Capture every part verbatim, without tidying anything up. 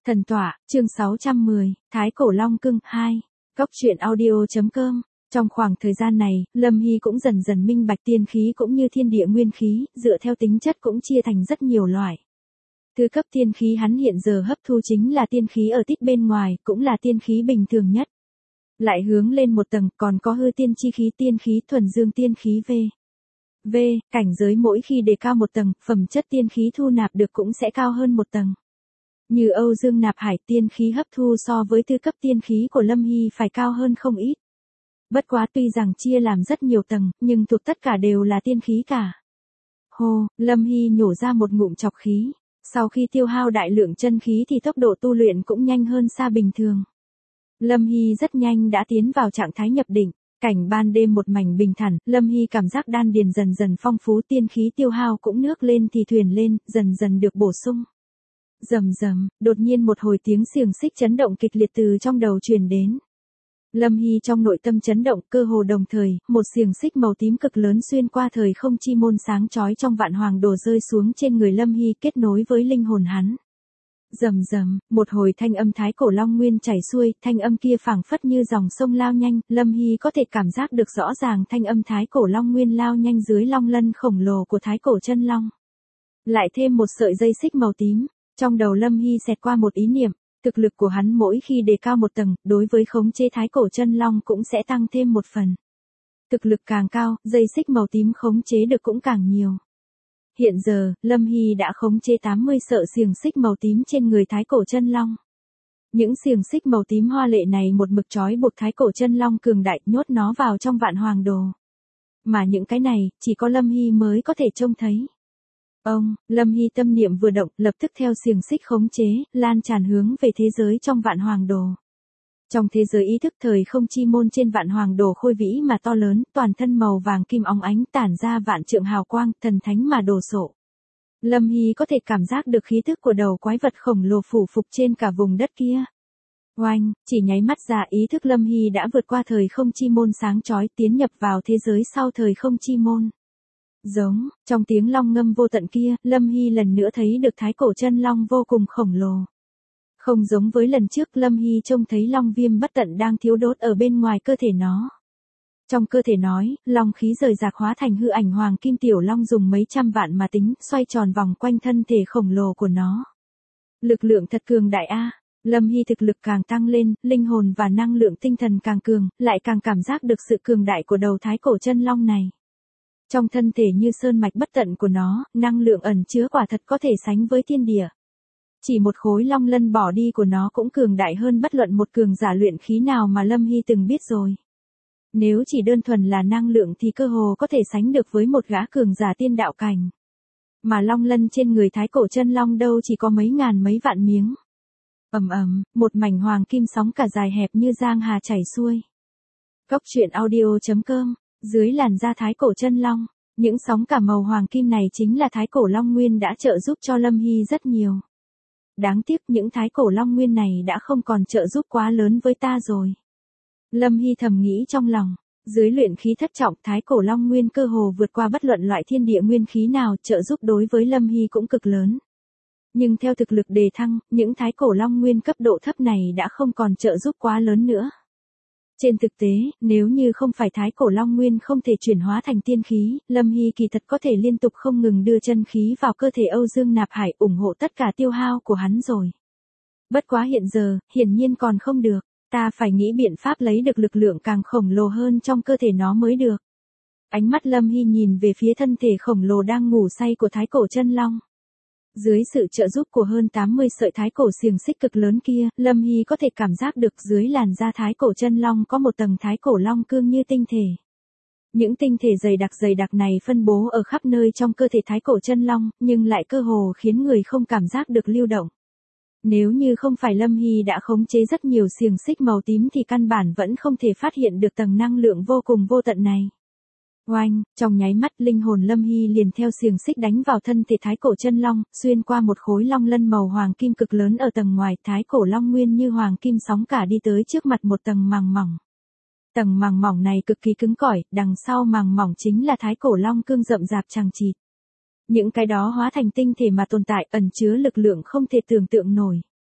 Thần tọa, chương sáu trăm mười, Thái Cổ Long Cưng, hai. Góc truyện audio.com. Trong khoảng thời gian này, Lâm Hy cũng dần dần minh bạch tiên khí cũng như thiên địa nguyên khí, dựa theo tính chất cũng chia thành rất nhiều loại. Thứ cấp tiên khí hắn hiện giờ hấp thu chính là tiên khí ở tích bên ngoài, cũng là tiên khí bình thường nhất. Lại hướng lên một tầng, còn có hư tiên chi khí tiên khí thuần dương tiên khí V. V, cảnh giới mỗi khi đề cao một tầng, phẩm chất tiên khí thu nạp được cũng sẽ cao hơn một tầng. Như Âu Dương Nạp Hải tiên khí hấp thu so với tư cấp tiên khí của Lâm Hy phải cao hơn không ít. Bất quá tuy rằng chia làm rất nhiều tầng, nhưng thuộc tất cả đều là tiên khí cả. Hô, Lâm Hy nhổ ra một ngụm chọc khí. Sau khi tiêu hao đại lượng chân khí thì tốc độ tu luyện cũng nhanh hơn xa bình thường. Lâm Hy rất nhanh đã tiến vào trạng thái nhập định. Cảnh ban đêm một mảnh bình thản, Lâm Hy cảm giác đan điền dần dần phong phú, tiên khí tiêu hao cũng nước lên thì thuyền lên, dần dần được bổ sung. Rầm rầm, đột nhiên một hồi tiếng xiềng xích chấn động kịch liệt từ trong đầu truyền đến. Lâm Hy trong nội tâm chấn động, cơ hồ đồng thời, một xiềng xích màu tím cực lớn xuyên qua thời không chi môn sáng chói trong vạn hoàng đồ rơi xuống trên người Lâm Hy, kết nối với linh hồn hắn. Rầm rầm, một hồi thanh âm Thái Cổ Long Nguyên chảy xuôi, thanh âm kia phảng phất như dòng sông lao nhanh, Lâm Hy có thể cảm giác được rõ ràng thanh âm Thái Cổ Long Nguyên lao nhanh dưới long lân khổng lồ của Thái Cổ Chân Long. Lại thêm một sợi dây xích màu tím, trong đầu Lâm Hy xẹt qua một ý niệm, thực lực của hắn mỗi khi đề cao một tầng, đối với khống chế Thái Cổ Chân Long cũng sẽ tăng thêm một phần. Thực lực càng cao, dây xích màu tím khống chế được cũng càng nhiều. Hiện giờ, Lâm Hy đã khống chế tám mươi sợi xiềng xích màu tím trên người Thái Cổ Chân Long. Những xiềng xích màu tím hoa lệ này một mực trói buộc Thái Cổ Chân Long cường đại, nhốt nó vào trong vạn hoàng đồ. Mà những cái này, chỉ có Lâm Hy mới có thể trông thấy. Ông, Lâm Hy tâm niệm vừa động, lập tức theo xiềng xích khống chế, lan tràn hướng về thế giới trong vạn hoàng đồ. Trong thế giới ý thức thời không chi môn trên vạn hoàng đồ khôi vĩ mà to lớn, toàn thân màu vàng kim óng ánh tản ra vạn trượng hào quang, thần thánh mà đồ sộ. Lâm Hy có thể cảm giác được khí thức của đầu quái vật khổng lồ phủ phục trên cả vùng đất kia. Oanh, chỉ nháy mắt ra ý thức Lâm Hy đã vượt qua thời không chi môn sáng chói, tiến nhập vào thế giới sau thời không chi môn. Giống, trong tiếng long ngâm vô tận kia, Lâm Hy lần nữa thấy được Thái Cổ Chân Long vô cùng khổng lồ. Không giống với lần trước, Lâm Hy trông thấy long viêm bất tận đang thiêu đốt ở bên ngoài cơ thể nó. Trong cơ thể nói, long khí rời rạc hóa thành hư ảnh hoàng kim tiểu long dùng mấy trăm vạn mà tính, xoay tròn vòng quanh thân thể khổng lồ của nó. Lực lượng thật cường đại a. Lâm Hy thực lực càng tăng lên, linh hồn và năng lượng tinh thần càng cường, lại càng cảm giác được sự cường đại của đầu Thái Cổ Chân Long này. Trong thân thể như sơn mạch bất tận của nó, năng lượng ẩn chứa quả thật có thể sánh với thiên địa. Chỉ một khối long lân bỏ đi của nó cũng cường đại hơn bất luận một cường giả luyện khí nào mà Lâm Hy từng biết rồi. Nếu chỉ đơn thuần là năng lượng thì cơ hồ có thể sánh được với một gã cường giả tiên đạo cảnh. Mà long lân trên người Thái Cổ Chân Long đâu chỉ có mấy ngàn mấy vạn miếng. Ầm ầm, một mảnh hoàng kim sóng cả dài hẹp như giang hà chảy xuôi. Góc truyện audio.com. Dưới làn da Thái Cổ Chân Long, những sóng cả màu hoàng kim này chính là Thái Cổ Long Nguyên đã trợ giúp cho Lâm Hy rất nhiều. Đáng tiếc những Thái Cổ Long Nguyên này đã không còn trợ giúp quá lớn với ta rồi. Lâm Hy thầm nghĩ trong lòng, dưới luyện khí thất trọng Thái Cổ Long Nguyên cơ hồ vượt qua bất luận loại thiên địa nguyên khí nào, trợ giúp đối với Lâm Hy cũng cực lớn. Nhưng theo thực lực đề thăng, những Thái Cổ Long Nguyên cấp độ thấp này đã không còn trợ giúp quá lớn nữa. Trên thực tế, nếu như không phải Thái Cổ Long Nguyên không thể chuyển hóa thành tiên khí, Lâm Hy kỳ thật có thể liên tục không ngừng đưa chân khí vào cơ thể Âu Dương Nạp Hải ủng hộ tất cả tiêu hao của hắn rồi. Bất quá hiện giờ, hiển nhiên còn không được, ta phải nghĩ biện pháp lấy được lực lượng càng khổng lồ hơn trong cơ thể nó mới được. Ánh mắt Lâm Hy nhìn về phía thân thể khổng lồ đang ngủ say của Thái Cổ Chân Long. Dưới sự trợ giúp của hơn tám mươi sợi Thái Cổ xiềng xích cực lớn kia, Lâm Hy có thể cảm giác được dưới làn da Thái Cổ Chân Long có một tầng Thái Cổ Long cương như tinh thể. Những tinh thể dày đặc dày đặc này phân bố ở khắp nơi trong cơ thể Thái Cổ Chân Long, nhưng lại cơ hồ khiến người không cảm giác được lưu động. Nếu như không phải Lâm Hy đã khống chế rất nhiều xiềng xích màu tím thì căn bản vẫn không thể phát hiện được tầng năng lượng vô cùng vô tận này. Oanh, trong nháy mắt linh hồn Lâm Hy liền theo xiềng xích đánh vào thân thể Thái Cổ Chân Long, xuyên qua một khối long lân màu hoàng kim cực lớn ở tầng ngoài, Thái Cổ Long Nguyên như hoàng kim sóng cả đi tới trước mặt một tầng màng mỏng. Tầng màng mỏng này cực kỳ cứng cỏi, đằng sau màng mỏng chính là Thái Cổ Long cương rậm rạp chằng chịt. Những cái đó hóa thành tinh thể mà tồn tại, ẩn chứa lực lượng không thể tưởng tượng nổi.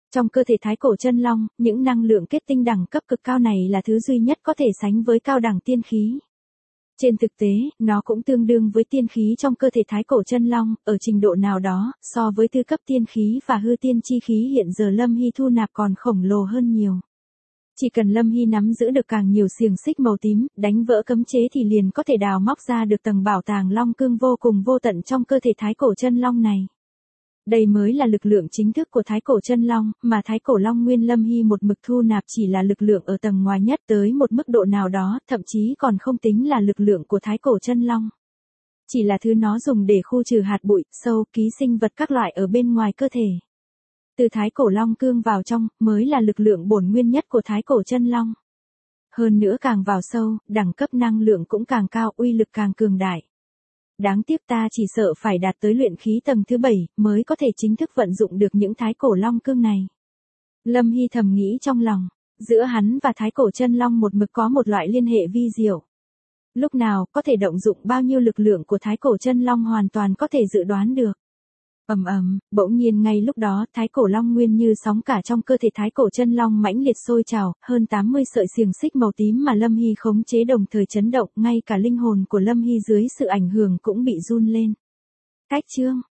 Trong cơ thể thái cổ chân long, những năng lượng kết tinh đẳng cấp cực cao này là thứ duy nhất có thể sánh với cao đẳng tiên khí. Trên thực tế, nó cũng tương đương với tiên khí trong cơ thể thái cổ chân long, ở trình độ nào đó, so với tư cấp tiên khí và hư tiên chi khí hiện giờ Lâm Hy thu nạp còn khổng lồ hơn nhiều. Chỉ cần Lâm Hy nắm giữ được càng nhiều xiềng xích màu tím, đánh vỡ cấm chế thì liền có thể đào móc ra được tầng bảo tàng long cương vô cùng vô tận trong cơ thể thái cổ chân long này. Đây mới là lực lượng chính thức của thái cổ chân long, mà thái cổ long nguyên Lâm Hy một mực thu nạp chỉ là lực lượng ở tầng ngoài nhất tới một mức độ nào đó, thậm chí còn không tính là lực lượng của thái cổ chân long. Chỉ là thứ nó dùng để khu trừ hạt bụi, sâu, ký sinh vật các loại ở bên ngoài cơ thể. Từ thái cổ long cương vào trong, mới là lực lượng bổn nguyên nhất của thái cổ chân long. Hơn nữa càng vào sâu, đẳng cấp năng lượng cũng càng cao, uy lực càng cường đại. Đáng tiếc ta chỉ sợ phải đạt tới luyện khí tầng thứ bảy, mới có thể chính thức vận dụng được những thái cổ long cương này. Lâm Hy thầm nghĩ trong lòng, giữa hắn và thái cổ chân long một mực có một loại liên hệ vi diệu. Lúc nào có thể động dụng bao nhiêu lực lượng của thái cổ chân long hoàn toàn có thể dự đoán được. Ầm ầm, bỗng nhiên ngay lúc đó, thái cổ long nguyên như sóng cả trong cơ thể thái cổ chân long mãnh liệt sôi trào, hơn tám mươi sợi xiềng xích màu tím mà Lâm Hy khống chế đồng thời chấn động, ngay cả linh hồn của Lâm Hy dưới sự ảnh hưởng cũng bị run lên. Cách chương